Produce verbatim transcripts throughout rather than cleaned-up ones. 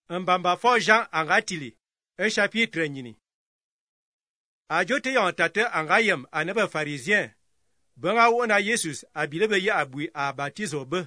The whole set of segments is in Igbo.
Mbamba fo Jean angatili e chapitre nyini. Ajote yon tate angayem anebe pharisien. Benga wona Jesus abilebe ye abui a baptizo be.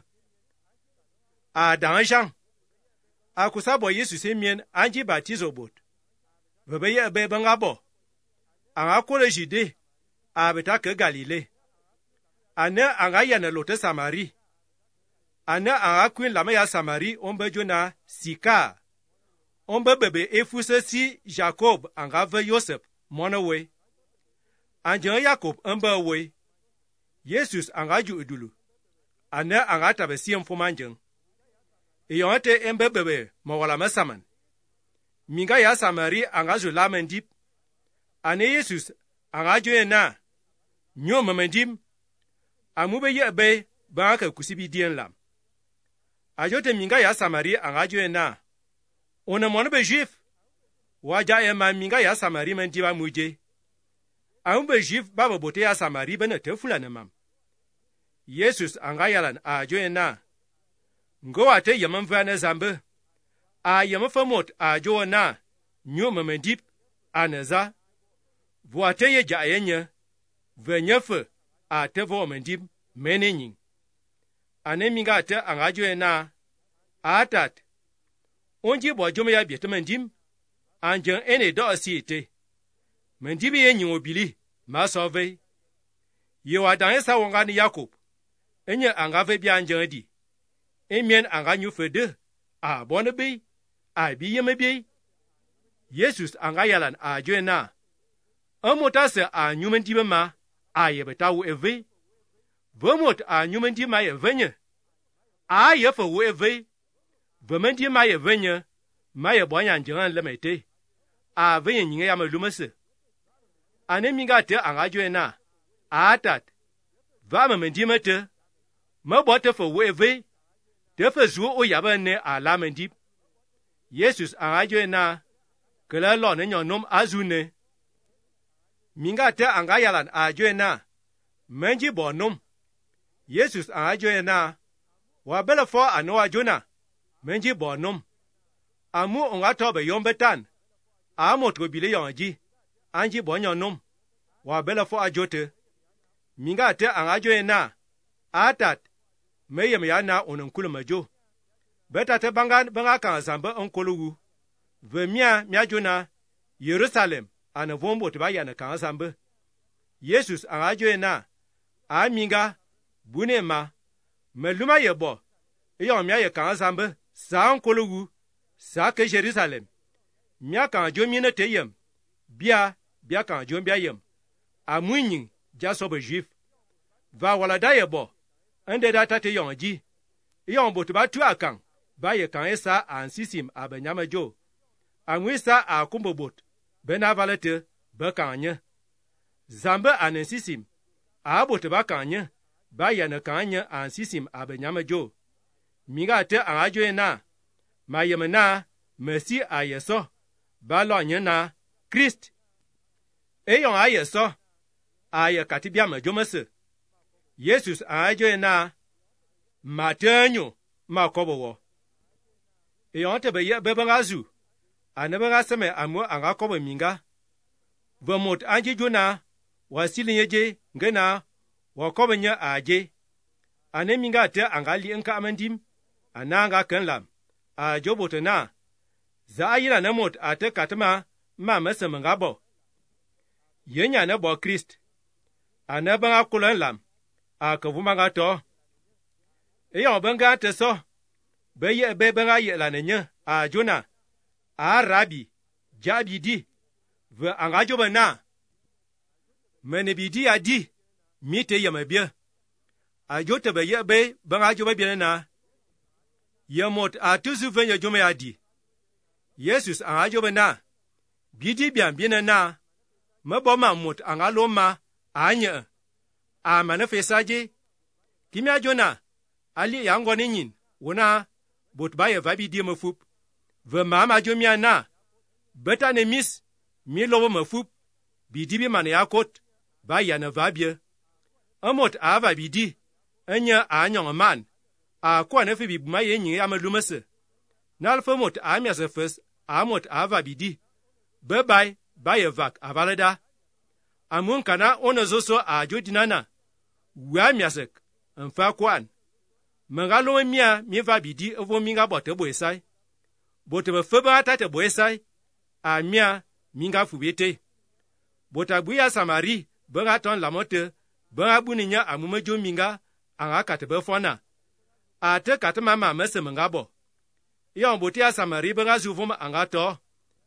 A dan Jean. A kusabo Jesus emien anji baptizo bot. Bebe ye be benga bo. Anga kole jide a beta ke Galile. Ane anga yana lote Samari. Ane anga kwin lama ya Samari ombe jona Sika. Ombe bebe efuse si Jacob anga ve Yosef monowe. Anjan Jacob ombe we. Jesus anga ju udulu. Ane anga tabe si mfumanjeng. Iyonte embe bebe mawala masaman. Minga ya Samari anga ju lamendip. Ane Jesus anga ju na. Nyo mamendim. Amube ye be banka kusibi dien lam. Ajote minga ya Samari anga ju na. Ona mwana be juif. Waja ema minga ya Samari mendiba muje. Aun be juif baba bote ya Samari bene te fulane mam. Jesus anga yalan a jo na. Ngo ate yaman vane zambe. A yaman famot a jo na. Nyo memendip aneza. Voate ye ja yenye. Venyefe a te vo mendip menenyin. Ane minga ate anga jo na. Atat. Onji bo jome ya biete mendim. Anjan ene do asite. Mendibi ye nyi obili. Ma sove. Ye wadan esa wongani Jacob. Enye angave bi anjan di. Emien anga nyu fede. A bonne bi. A bi yeme bi. Jesus anga yalan a jo na. Amotase a nyu mendibe ma. A ye betawu eve. Vomot a nyu mendibe ma ye venye. A ye fa wo eve. Vemendi ma ye venye, ma ye bonya njiran lemete. A venye nyinge ya melumese. Ane minga te angajo na. A atat. Va memendi mete. Ma bote fe weve. Te fe zuo o yabe ne a la mendip. Jesus angajo na. Kele lo ne nyon nom azune. Minga te angayalan a jo na. Menji bo nom. Jesus angajo na. Wabele fo anoa jona. Menji bonum. Amu onga tobe yombetan. Amo trobile yonji. Anji bonyonom. Wabela fo ajote. Minga te angajo na. Atat. Meye meya na onankulu majo. Beta te bangan banga kan zamba onkolugu. Ve mia mia jona. Jerusalem. Ana vombo te baya na kan zamba. Jesus angajo na. A minga. Bune ma. Meluma yebo. Iyon mia ye kan zamba. Sa onkologu, sa ke Jerusalem. Mia kan jo mine te yem. Bia, bia kan jo bia yem. A mwinyin, ja sobe juif. Va wala da ye bo. Ende da tate yon ji. Yon botu ba tu akang. Ba ye kan esa an sisim a benyama jo. A mwisa a kumbo bot. Bena valete, be kan nye. Zambe an sisim. A botu ba kan nye. Ba ye ne kan nye an sisim a benyama jo. Minga te angajo na. Ma yeme na. Mersi a yeso. Ba lo nye na. Christ. E yon a yeso. A ye katibia me jomese. Jesus angajo na. Ma te nyo. Ma kobo wo. E yon te be ye bebe nga zu. A nebe nga seme amu anga kobo minga. Vemot anji jona. Wasili nyeje. Ngena. Wakobo nye aje. Ane minga te angali enka amendim. Ananga kenlam. A jobote na. Za ayira na mot ate katama ma mese mengabo. Yenya na bo Christ. Ane banga kulen lam. A kavumanga to. Eyon benga te so. Beye be benga ye la nenye. A jona. A rabi. Jabi di. Ve anga jobe na. Menebi di a di. Mite yeme bie. A jote be ye be benga jobe bie na. Yemot a tuzu venye jome ya di. Jesus an ajobe na. Bidi bian biene na. Mebo ma mot an aloma a anye. A manifestaje. Kimi ajona. Ali yango ninyin. Wona. Bot baye vabi di me fup. Ve mama jomia na. Beta ne mis. Mi lobo me fup. Bidi bi mane yakot. Baye ne vabye. Amot a vabidi. Anye a anyon man. A kwa nefe bi buma ye nye ya melumese. Nal femot a miase fes a mot a va bidi. Be bay baye vak a valeda. Amun kana ono zoso a jodinana. Wa miasek mfa kwan. Mengalo mia mi va bidi evo minga bote boesai. Bote be feba tate boesai. A mia minga fubete. Bota buya Samari benga ton lamote benga buninya amumejo minga anga katebe fona. A te katema ma mese mengabo. Yon botia Samari benga zuvuma anga to.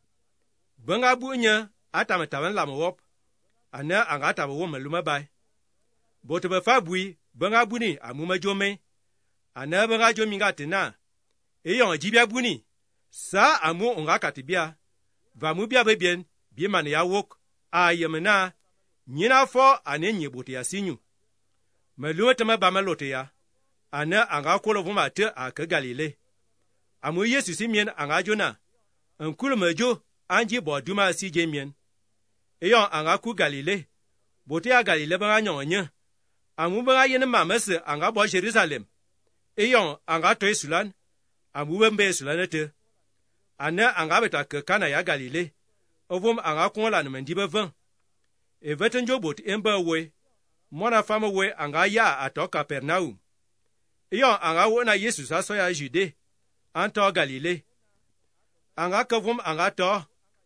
Benga bunya atametawen lamowop. Ana anga tabawo meluma bay. Bote be fabui benga buni amumejo me. Ana benga jo minga tena. E yon jibia buni. Sa amu onga katibia. Va mubia bebien bi mane ya wok. A yemena nyina fo ane nyibote ya sinyu. Melume teme ba melote ya. Ana anga kolo vuma te a ke Galile. Amu Yesu si mien anga jona. Nkulu mejo anji bo duma si je mien. Eyon anga ku Galile. Bote ya Galile banga nyonye. Amu banga yene mamese anga bo Jerusalem. Eyon anga toy sulan. Amu bembe sulanete. Ana anga beta ke kana ya Galile. Ovom anga konla no mendibe van. E veten jobot emba we. Mona fama we anga ya ato Capernaum. Eyon anga wona Yesus aso ya Jude. Anto Galile. Anga kavom anga to.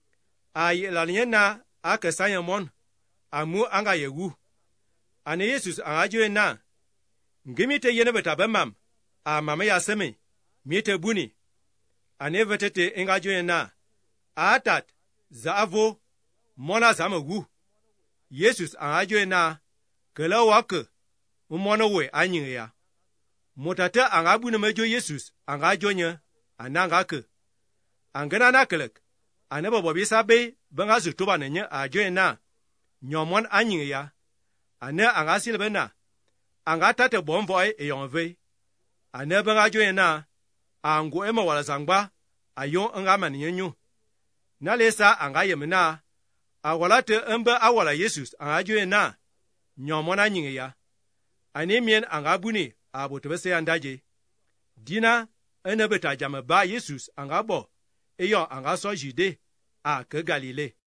Ay lanyena aka sayamon. Amu anga yewu. Ane Yesus anga joe na. Ngimite yene beta bemam. A mama ya seme. Mite buni. Ane vetete enga joe na. Atat. Zaavo, mona zama wu. Yesus an ajo na, kela wake, umona we anyi ya. Motate an abu na mejo Yesus an ajo nye, ananga ke. Angana na kelek, aneba bobi sabe, benga zutoba na nye ajo na, nyomon anyi ya. Ane an asilbe na, anga tate bonvoy e yonve. Ane benga ajo na, ango ema wala zangba, ayon anga manyenyu. Nalesa anga yemena, awalate embe awala Yesus anga joe na, nyomona nyinge ya. Anemien anga buni abotebese andaje. Dina enebeta jame ba Yesus anga bo, eyo anga so Jude a ke Galile.